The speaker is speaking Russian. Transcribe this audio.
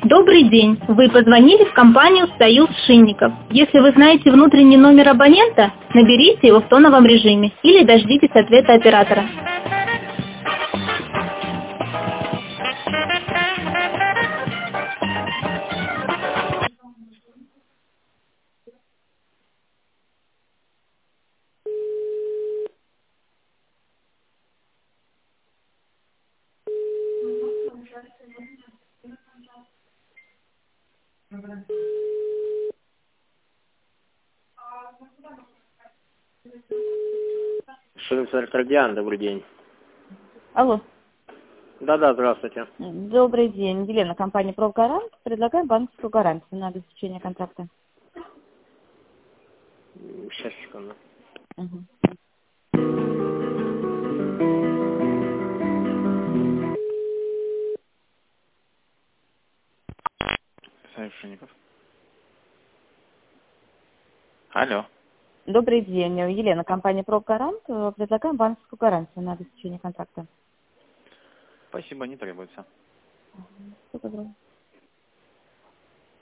Добрый день. Вы позвонили в компанию «Союз шинников». Если вы знаете внутренний номер абонента, наберите его в тоновом режиме или дождитесь ответа оператора. Шин-центр Диан, добрый день. Алло. Да-да, здравствуйте. Добрый день. Елена, компания «Прогарант». Предлагаем банковскую гарантию на обеспечение контракта. Сейчас, секунду. Угу. Союз Шинников. Алло. Добрый день. Елена, компания «Прогарант». Предлагаем банковскую гарантию на обеспечение контракта. Спасибо, не требуется. Всего доброго.